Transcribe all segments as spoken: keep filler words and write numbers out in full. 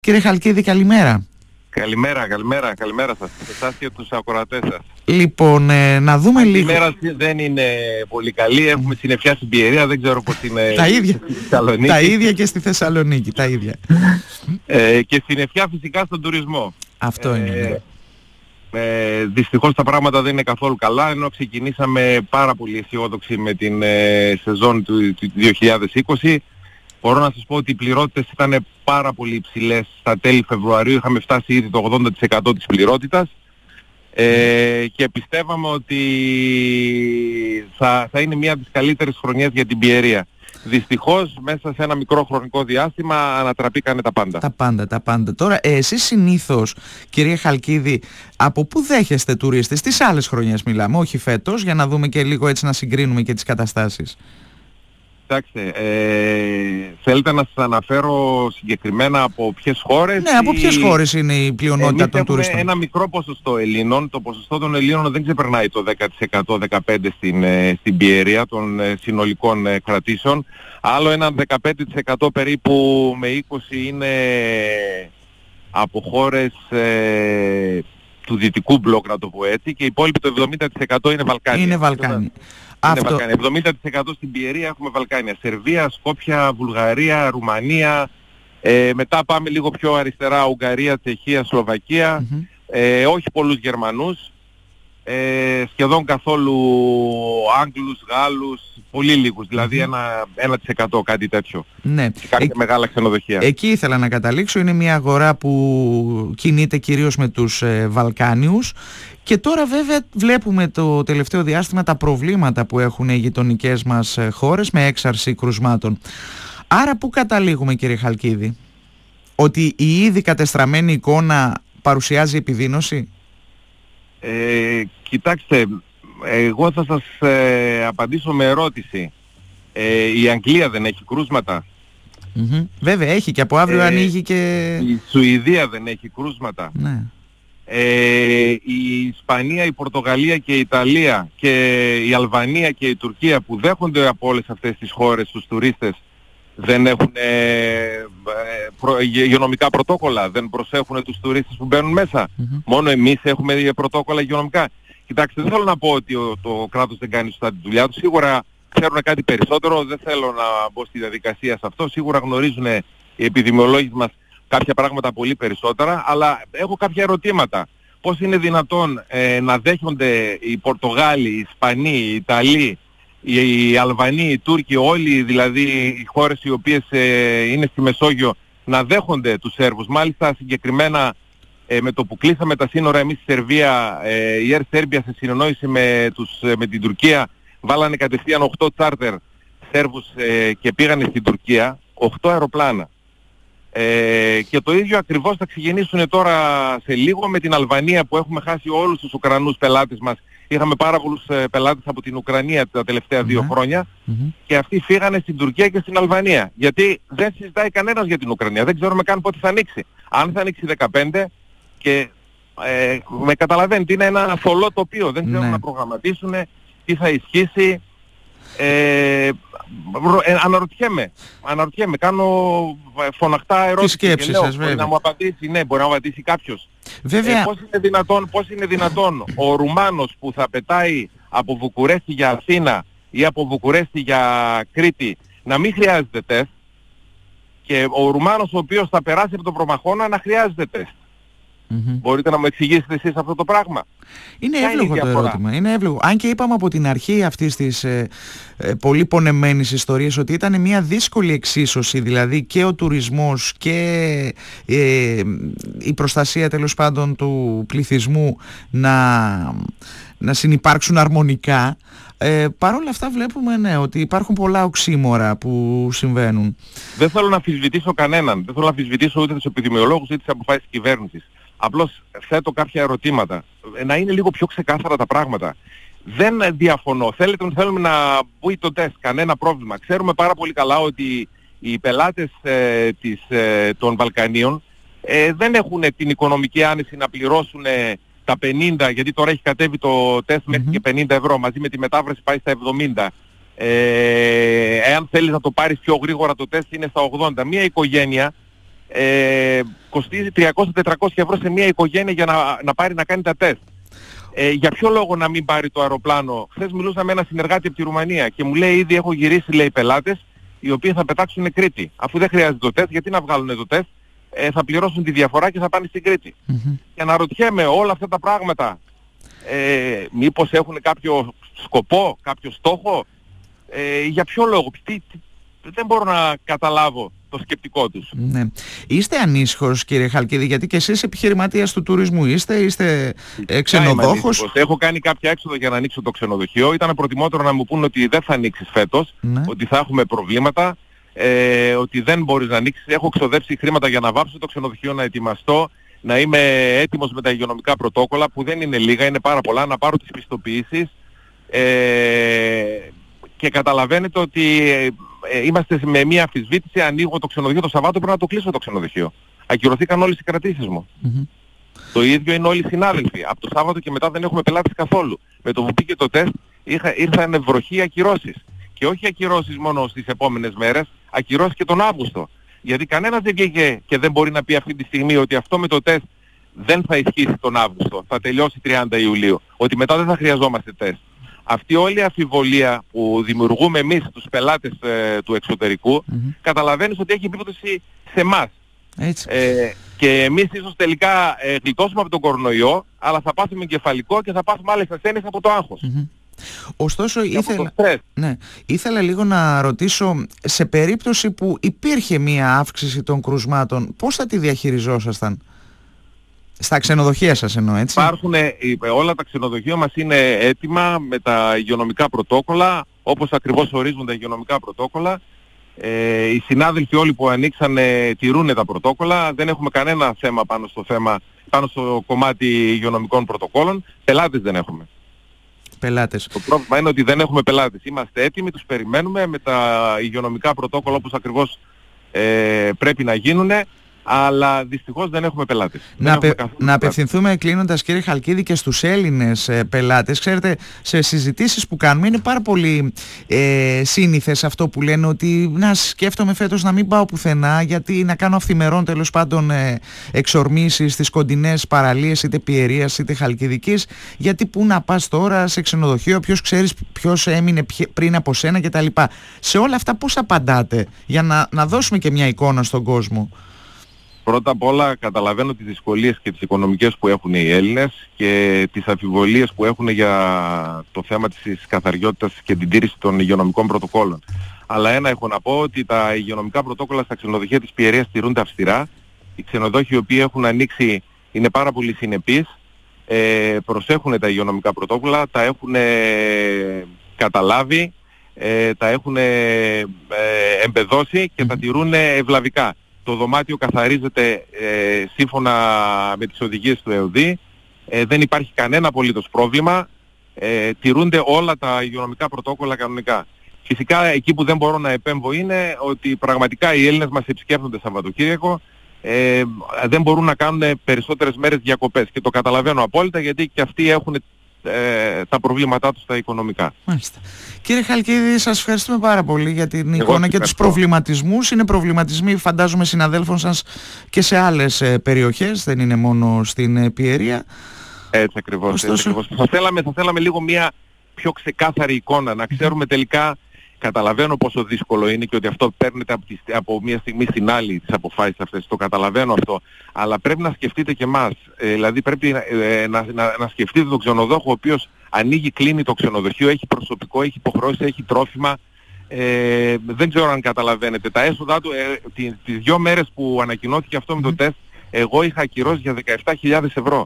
Κύριε Χαλκίδη, καλημέρα. Καλημέρα, καλημέρα, καλημέρα σας. Εσάς και τους ακροατές σας. Λοιπόν, ε, να δούμε λίγο. Καλημέρα δεν είναι πολύ καλή, έχουμε συννεφιά στην Πιερία, δεν ξέρω πώς είναι τα ίδια. στη Θεσσαλονίκη. Τα ίδια και στη Θεσσαλονίκη, τα ίδια. Ε, και συννεφιά φυσικά στον τουρισμό. Αυτό είναι. Ε, ε, δυστυχώς τα πράγματα δεν είναι καθόλου καλά, ενώ ξεκινήσαμε πάρα πολύ αισιόδοξοι με την ε, σεζόν του, του δύο χιλιάδες είκοσι. Μπορώ να σας πω ότι οι πληρότητες ήταν πάρα πολύ υψηλές στα τέλη Φεβρουαρίου, είχαμε φτάσει ήδη το ογδόντα τοις εκατό της πληρότητας ε, και πιστεύαμε ότι θα, θα είναι μια από τις καλύτερες χρονιές για την Πιερία. Δυστυχώς μέσα σε ένα μικρό χρονικό διάστημα ανατραπήκανε τα πάντα. Τα πάντα, τα πάντα. Τώρα ε, εσείς συνήθως, κύριε Χαλκίδη, από πού δέχεστε τουρίστες, τις άλλες χρονιές μιλάμε, όχι φέτος, για να δούμε και λίγο έτσι να συγκρίνουμε και τις καταστάσεις. Κοιτάξτε, ε, θέλετε να σας αναφέρω συγκεκριμένα από ποιες χώρες? Ναι, από ποιες ή... χώρες είναι η πλειονότητα των τουριστών? Εμείς έχουμε ένα μικρό ποσοστό Ελλήνων. Το ποσοστό των Ελλήνων δεν ξεπερνάει το δέκα τοις εκατό δεκαπέντε τοις εκατό στην, στην Πιερία των συνολικών κρατήσεων. Άλλο ένα δεκαπέντε τοις εκατό περίπου με είκοσι τοις εκατό είναι από χώρες ε, του δυτικού μπλοκ, να το πω έτσι, και οι υπόλοιποι το εβδομήντα τοις εκατό είναι Βαλκάνια. Είναι Βαλκάνια. Αυτό... Βαλκάνια. εβδομήντα τοις εκατό στην Πιερία έχουμε Βαλκάνια. Σερβία, Σκόπια, Βουλγαρία, Ρουμανία. Ε, μετά πάμε λίγο πιο αριστερά, Ουγγαρία, Τσεχία, Σλοβακία. Mm-hmm. Ε, όχι πολλούς Γερμανούς. Ε, σχεδόν καθόλου Άγγλους, Γάλλους, πολύ λίγους, δηλαδή mm-hmm. ένα, ένα τοις εκατό κάτι τέτοιο. Ναι. Και κάποια ε, μεγάλα ξενοδοχεία. Εκεί ήθελα να καταλήξω, είναι μια αγορά που κινείται κυρίως με τους ε, Βαλκάνιους και τώρα βέβαια βλέπουμε το τελευταίο διάστημα τα προβλήματα που έχουν οι γειτονικές μας χώρες με έξαρση κρουσμάτων. Άρα πού καταλήγουμε, κύριε Χαλκίδη? Ότι η ήδη κατεστραμμένη εικόνα παρουσιάζει επιδείνωση? Ε, κοιτάξτε, εγώ θα σας ε, απαντήσω με ερώτηση. Ε, η Αγγλία δεν έχει κρούσματα? Mm-hmm. Βέβαια έχει, και από αύριο ε, ανοίγει και... Η Σουηδία δεν έχει κρούσματα? Ναι. Ε, η Ισπανία, η Πορτογαλία και η Ιταλία και η Αλβανία και η Τουρκία, που δέχονται από όλες αυτές τις χώρες τους τουρίστες, δεν έχουν ε, προ, υγειονομικά πρωτόκολλα, δεν προσέχουν τους τουρίστες που μπαίνουν μέσα. Mm-hmm. Μόνο εμείς έχουμε πρωτόκολλα υγειονομικά. Κοιτάξτε, δεν θέλω να πω ότι ο, το κράτος δεν κάνει σωστά τη δουλειά του. Σίγουρα ξέρουν κάτι περισσότερο, δεν θέλω να μπω στη διαδικασία σε αυτό. Σίγουρα γνωρίζουν οι επιδημιολόγοι μας κάποια πράγματα πολύ περισσότερα, αλλά έχω κάποια ερωτήματα. Πώς είναι δυνατόν ε, να δέχονται οι Πορτογάλοι, οι Ισπανοί, οι Ιταλοί, οι Αλβανοί, οι Τούρκοι, όλοι δηλαδή οι χώρες οι οποίες ε, είναι στη Μεσόγειο, να δέχονται τους Σέρβους? Μάλιστα συγκεκριμένα ε, με το που κλείσαμε τα σύνορα εμείς στη Σερβία, ε, η Air Serbia σε συνεννόηση με, τους, ε, με την Τουρκία βάλανε κατευθείαν οκτώ τσάρτερ Σέρβους ε, και πήγανε στην Τουρκία, οκτώ αεροπλάνα. Ε, και το ίδιο ακριβώς θα ξεκινήσουν τώρα σε λίγο με την Αλβανία, που έχουμε χάσει όλους τους Ουκρανούς πελάτες μας. Είχαμε πάρα πολλούς ε, πελάτες από την Ουκρανία τα τελευταία δύο mm-hmm. χρόνια mm-hmm. και αυτοί φύγανε στην Τουρκία και στην Αλβανία. Γιατί δεν συζητάει κανένας για την Ουκρανία. Δεν ξέρουμε καν πότε θα ανοίξει. Αν θα ανοίξει δεκαπέντε και ε, με καταλαβαίνετε, είναι ένα θολό τοπίο. Δεν ξέρουν mm-hmm. να προγραμματίσουν τι θα ισχύσει. Ε, ε, αναρωτιέμαι, αναρωτιέμαι, κάνω φωναχτά ερώτηση και λέω, σας, μπορεί να μου απαντήσει, ναι, μπορεί να μου απαντήσει κάποιος. Βέβαια. Ε, πώς είναι δυνατόν, πώς είναι δυνατόν ο Ρουμάνος που θα πετάει από Βουκουρέστι για Αθήνα ή από Βουκουρέστι για Κρήτη να μην χρειάζεται τεστ, και ο Ρουμάνος ο οποίος θα περάσει από τον Προμαχώνα να χρειάζεται τεστ? Mm-hmm. Μπορείτε να μου εξηγήσετε εσείς αυτό το πράγμα? Είναι εύλογο το ερώτημα. Είναι εύλογο. Αν και είπαμε από την αρχή αυτής της ε, ε, πολύ πονεμένης ιστορίας ότι ήταν μια δύσκολη εξίσωση, δηλαδή και ο τουρισμός και ε, η προστασία τέλος πάντων του πληθυσμού να, να συνυπάρξουν αρμονικά. Ε, Παρ' όλα αυτά βλέπουμε, ναι, ότι υπάρχουν πολλά οξύμορα που συμβαίνουν. Δεν θέλω να αμφισβητήσω κανέναν. Δεν θέλω να αμφισβητήσω ούτε τους επιδημιολόγους είτε τις αποφάσεις της κυβέρνησης. Απλώς θέτω κάποια ερωτήματα. Να είναι λίγο πιο ξεκάθαρα τα πράγματα. Δεν διαφωνώ. Θέλετε, θέλουμε να μπει το τεστ. Κανένα πρόβλημα. Ξέρουμε πάρα πολύ καλά ότι οι πελάτες ε, της, ε, των Βαλκανίων ε, δεν έχουν την οικονομική άνεση να πληρώσουν ε, τα πενήντα, γιατί τώρα έχει κατέβει το τεστ μέχρι mm-hmm. και πενήντα ευρώ. Μαζί με τη μετάφραση πάει στα εβδομήντα. Ε, εάν θέλεις να το πάρεις πιο γρήγορα το τεστ είναι στα ογδόντα. Μία οικογένεια ε, κοστίζει τριακόσια με τετρακόσια ευρώ σε μια οικογένεια για να, να πάρει να κάνει τα τεστ. Ε, για ποιο λόγο να μην πάρει το αεροπλάνο? Χθες μιλούσα με ένα συνεργάτη από τη Ρουμανία και μου λέει ήδη έχω γυρίσει, λέει, πελάτες οι οποίοι θα πετάξουν Κρήτη. Αφού δεν χρειάζεται το τεστ, γιατί να βγάλουν το τεστ, ε, θα πληρώσουν τη διαφορά και θα πάνε στην Κρήτη. Mm-hmm. Και αναρωτιέμαι, όλα αυτά τα πράγματα ε, μήπως έχουν κάποιο σκοπό, κάποιο στόχο, ε, για ποιο λόγο? Τι, τι, δεν μπορώ να καταλάβω το σκεπτικό τους. Ναι. Είστε ανήσυχος, κύριε Χαλκίδη, γιατί και εσείς επιχειρηματίας του τουρισμού είστε, είστε ε, ξενοδόχος. Έχω κάνει κάποια έξοδο για να ανοίξω το ξενοδοχείο. Ήταν προτιμότερο να μου πούν ότι δεν θα ανοίξεις φέτος, ναι. ότι θα έχουμε προβλήματα, ε, ότι δεν μπορείς να ανοίξεις. Έχω ξοδέψει χρήματα για να βάψω το ξενοδοχείο, να ετοιμαστώ, να είμαι έτοιμος με τα υγειονομικά πρωτόκολλα, που δεν είναι λίγα, είναι πάρα πολλά, να πάρω τις πιστοποιήσεις. Ε, και καταλαβαίνετε ότι ε, είμαστε με μια αμφισβήτηση. Ανοίγω το ξενοδοχείο το Σαββάτο, πρέπει να το κλείσω το ξενοδοχείο. Ακυρωθήκαν όλες οι κρατήσεις μου. Mm-hmm. Το ίδιο είναι όλοι οι συνάδελφοι. Από το Σάββατο και μετά δεν έχουμε πελάτες καθόλου. Με το που πήγε το τεστ είχα, ήρθαν βροχή ακυρώσεις. Και όχι ακυρώσεις μόνο στις επόμενες μέρες, ακυρώσεις και τον Αύγουστο. Γιατί κανένας δεν βγήκε και δεν μπορεί να πει αυτή τη στιγμή ότι αυτό με το τεστ δεν θα ισχύσει τον Αύγουστο. Θα τελειώσει τριάντα Ιουλίου. Ότι μετά δεν θα χρειαζόμαστε τεστ. Αυτή όλη η αμφιβολία που δημιουργούμε εμείς τους πελάτες ε, του εξωτερικού, mm-hmm. καταλαβαίνεις ότι έχει επίπτωση σε εμάς. Ε, και εμείς ίσως τελικά ε, γλιτώσουμε από τον κορονοϊό, αλλά θα πάθουμε εγκεφαλικό και θα πάθουμε άλλες ασθένειες από το άγχος. Mm-hmm. Ωστόσο ήθελα, ναι, ήθελα λίγο να ρωτήσω, σε περίπτωση που υπήρχε μία αύξηση των κρουσμάτων, πώς θα τη διαχειριζόσασταν? Στα ξενοδοχεία σας εννοώ, έτσι? Υπάρχουν, όλα τα ξενοδοχεία μας είναι έτοιμα με τα υγειονομικά πρωτόκολλα, όπως ακριβώς ορίζουν τα υγειονομικά πρωτόκολλα. Ε, οι συνάδελφοι όλοι που ανοίξανε τηρούν τα πρωτόκολλα, δεν έχουμε κανένα θέμα πάνω στο θέμα, πάνω στο κομμάτι υγειονομικών πρωτοκόλλων. Πελάτες δεν έχουμε. Πελάτες. Το πρόβλημα είναι ότι δεν έχουμε πελάτες. Είμαστε έτοιμοι, τους περιμένουμε με τα υγειονομικά πρωτόκολλα όπως ακριβώς ε, πρέπει να γίνουν. Αλλά δυστυχώς δεν έχουμε πελάτες. Να, δεν απε... να απευθυνθούμε κλείνοντας, κύριε Χαλκίδη, και στους Έλληνες ε, πελάτες. Ξέρετε, σε συζητήσεις που κάνουμε είναι πάρα πολύ ε, σύνηθες αυτό που λένε, ότι να σκέφτομαι φέτος να μην πάω πουθενά, γιατί να κάνω αυθημερών τέλος πάντων ε, εξορμήσεις στις κοντινές παραλίες, είτε Πιερίας είτε Χαλκιδικής, γιατί πού να πας τώρα σε ξενοδοχείο, ποιος ξέρεις ποιος έμεινε πριν από σένα κτλ. Σε όλα αυτά πώς απαντάτε, για να, να δώσουμε και μια εικόνα στον κόσμο? Πρώτα απ' όλα καταλαβαίνω τις δυσκολίες και τις οικονομικές που έχουν οι Έλληνες και τις αμφιβολίες που έχουν για το θέμα της καθαριότητας και την τήρηση των υγειονομικών πρωτοκόλων. Αλλά ένα έχω να πω, ότι τα υγειονομικά πρωτόκολλα στα ξενοδοχεία της Πιερίας τηρούνται αυστηρά. Οι ξενοδόχοι οι οποίοι έχουν ανοίξει είναι πάρα πολύ συνεπείς, ε, προσέχουν τα υγειονομικά πρωτόκολλα, τα έχουν ε, καταλάβει, ε, τα έχουν ε, εμπεδώσει και τα τηρούν ευλαβικά. Το δωμάτιο καθαρίζεται ε, σύμφωνα με τις οδηγίες του ΕΟΔΗ, ε, δεν υπάρχει κανένα απολύτως πρόβλημα, ε, τηρούνται όλα τα υγειονομικά πρωτόκολλα κανονικά. Φυσικά εκεί που δεν μπορώ να επέμβω είναι ότι πραγματικά οι Έλληνες μας επισκέπτονται Σαββατοκύριακο, ε, δεν μπορούν να κάνουν περισσότερες μέρες διακοπές και το καταλαβαίνω απόλυτα, γιατί και αυτοί έχουν Ε, τα προβλήματά τους τα οικονομικά. Μάλιστα. Κύριε Χαλκίδη, σας ευχαριστούμε πάρα πολύ για την Εγώ εικόνα και τους προβληματισμούς. Είναι προβληματισμοί, φαντάζομαι, συναδέλφων σας και σε άλλες ε, περιοχές, δεν είναι μόνο στην ε, Πιερία. Έτσι ακριβώς. Ωστόσο... έτσι ακριβώς. Θα, θέλαμε, θα θέλαμε λίγο μια πιο ξεκάθαρη εικόνα, να ξέρουμε τελικά. Καταλαβαίνω πόσο δύσκολο είναι και ότι αυτό παίρνεται από, τη, από μια στιγμή στην άλλη τις αποφάσεις αυτές. Το καταλαβαίνω αυτό. Αλλά πρέπει να σκεφτείτε και εμάς. Ε, δηλαδή πρέπει ε, να, να, να σκεφτείτε τον ξενοδόχο ο οποίος ανοίγει, κλείνει το ξενοδοχείο, έχει προσωπικό, έχει υποχρεώσεις, έχει τρόφιμα. Ε, δεν ξέρω αν καταλαβαίνετε. Τα έσοδά του, ε, τις, τις δύο μέρες που ανακοινώθηκε αυτό με το τεστ, εγώ είχα ακυρώσει για δεκαεπτά χιλιάδες ευρώ.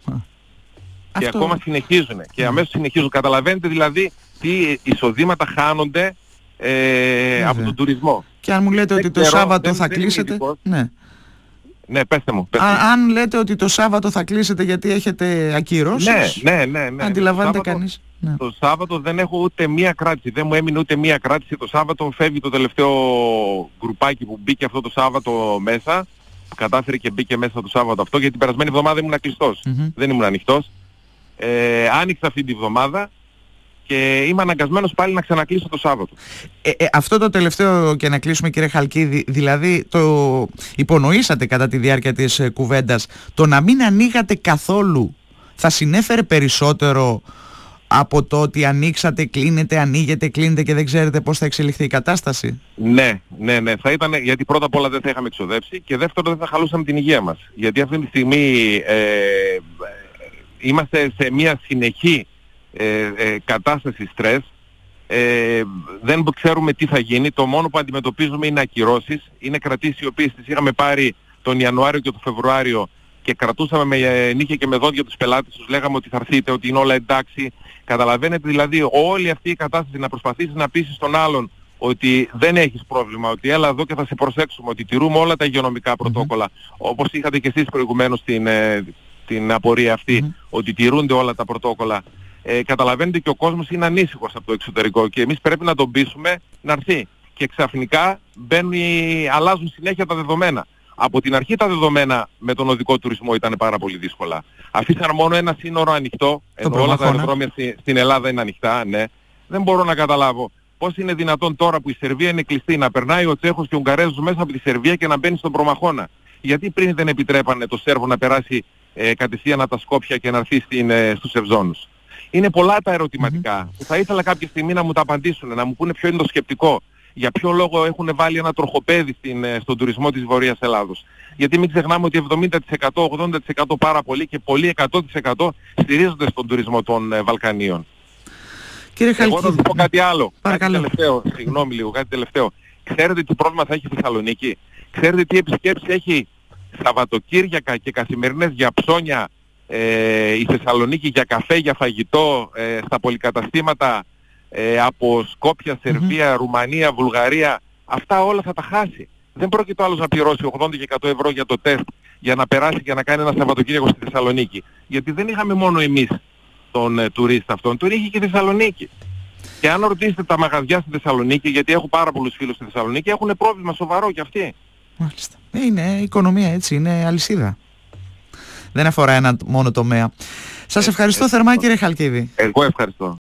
Και αυτό... ακόμα συνεχίζουν. Και αμέσως συνεχίζουν. Καταλαβαίνετε δηλαδή τι εισοδήματα χάνονται ε, από τον τουρισμό. Και αν μου λέτε δεν ότι ξέρω, το Σάββατο δεν, θα δεν κλείσετε... Ναι. Ναι, πέστε μου. Πέστε Α, μου. Αν λέτε ότι το Σάββατο θα κλείσετε γιατί έχετε ακυρώσεις, ναι, ναι, ναι, ναι. αντιλαμβάνεται το Σάββατο, κανείς. Ναι. Το Σάββατο δεν έχω ούτε μία κράτηση. Δεν μου έμεινε ούτε μία κράτηση. Το Σάββατο φεύγει το τελευταίο γκρουπάκι που μπήκε αυτό το Σάββατο μέσα. Κατάφερε και μπήκε μέσα το Σάββατο αυτό, γιατί την περασμένη εβδομάδα ήμουν κλειστός. Mm-hmm. Δεν ήμουν ανοιχτός. Ε, άνοιξα αυτή τη βδομάδα και είμαι αναγκασμένος πάλι να ξανακλείσω το Σάββατο. Ε, ε, αυτό το τελευταίο, και να κλείσουμε κύριε Χαλκίδη, δηλαδή το υπονοήσατε κατά τη διάρκεια της ε, κουβέντας, το να μην ανοίγατε καθόλου θα συνέφερε περισσότερο από το ότι ανοίξατε, κλείνετε, ανοίγετε, κλείνετε και δεν ξέρετε πώς θα εξελιχθεί η κατάσταση? Ναι, ναι, ναι. Θα ήταν, γιατί πρώτα απ' όλα δεν θα είχαμε εξοδέψει και δεύτερο δεν θα χαλούσαμε την υγεία μας. Γιατί αυτή τη στιγμή ε, είμαστε σε μια συνεχή ε, ε, κατάσταση στρες. Ε, δεν ξέρουμε τι θα γίνει. Το μόνο που αντιμετωπίζουμε είναι ακυρώσεις. Είναι κρατήσεις οι οποίες τις είχαμε πάρει τον Ιανουάριο και τον Φεβρουάριο και κρατούσαμε με νύχια και με δόντια τους πελάτες, τους λέγαμε ότι θα έρθείτε, ότι είναι όλα εντάξει. Καταλαβαίνετε δηλαδή όλη αυτή η κατάσταση να προσπαθήσεις να πείσεις τον άλλον ότι δεν έχεις πρόβλημα, ότι έλα εδώ και θα σε προσέξουμε, ότι τηρούμε όλα τα υγειονομικά πρωτόκολλα, mm-hmm. όπως είχατε και εσείς προηγουμένως την, ε, την απορία αυτή, mm-hmm. ότι τηρούνται όλα τα πρωτόκολλα. Ε, καταλαβαίνετε και ο κόσμος είναι ανήσυχος από το εξωτερικό και εμείς πρέπει να τον πείσουμε να έρθει. Και ξαφνικά μπαίνουν, αλλάζουν συνέχεια τα δεδομένα. Από την αρχή τα δεδομένα με τον οδικό τουρισμό ήταν πάρα πολύ δύσκολα. Αφήσαν μόνο ένα σύνορο ανοιχτό, ενώ όλα τα αεροδρόμια στη, στην Ελλάδα είναι ανοιχτά, ναι. Δεν μπορώ να καταλάβω πώς είναι δυνατόν τώρα που η Σερβία είναι κλειστή να περνάει ο Τσέχος και ο Ουγγαρέζος μέσα από τη Σερβία και να μπαίνει στον Προμαχώνα. Γιατί πριν δεν επιτρέπανε το Σέρβο να περάσει ε, κατευθείαν από τα Σκόπια και να έρθει στην, ε, στους Ευζώνους? Είναι πολλά τα ερωτηματικά mm-hmm. που θα ήθελα κάποια στιγμή να μου τα απαντήσουν, να μου πούνε ποιο είναι το σκεπτικό. Για ποιο λόγο έχουν βάλει ένα τροχοπέδι στην, στον τουρισμό της Βορείας Ελλάδος. Γιατί μην ξεχνάμε ότι εβδομήντα τοις εκατό, ογδόντα τοις εκατό πάρα πολύ και πολύ εκατό τοις εκατό στηρίζονται στον τουρισμό των ε, Βαλκανίων. Κύριε Χαλκίδη, εγώ να σας πω κάτι άλλο. Παρακαλώ. Κάτι τελευταίο, συγγνώμη λίγο, κάτι τελευταίο. Ξέρετε τι πρόβλημα θα έχει η Θεσσαλονίκη? Ξέρετε τι επισκέψεις έχει Σαββατοκύριακα και καθημερινές για ψώνια ε, η Θεσσαλονίκη, για καφέ, για φαγητό, ε, στα πολυκαταστήματα, Ε, από Σκόπια, Σερβία, mm-hmm. Ρουμανία, Βουλγαρία, αυτά όλα θα τα χάσει. Δεν πρόκειται άλλος να πληρώσει ογδόντα και εκατό ευρώ για το τεστ για να περάσει και να κάνει ένα Σαββατοκύριακο στη Θεσσαλονίκη. Γιατί δεν είχαμε μόνο εμείς τον ε, τουρίστα αυτόν, τον είχε και η Θεσσαλονίκη. Και αν ρωτήσετε τα μαγαζιά στη Θεσσαλονίκη, γιατί έχω πάρα πολλούς φίλους στη Θεσσαλονίκη, έχουν πρόβλημα σοβαρό κι αυτοί. Μάλιστα. Είναι οικονομία, έτσι, είναι αλυσίδα. Δεν αφορά ένα μόνο τομέα. Σας ευχαριστώ ε, θερμά ε, κύριε Χαλκίδη. Εγώ ευχαριστώ.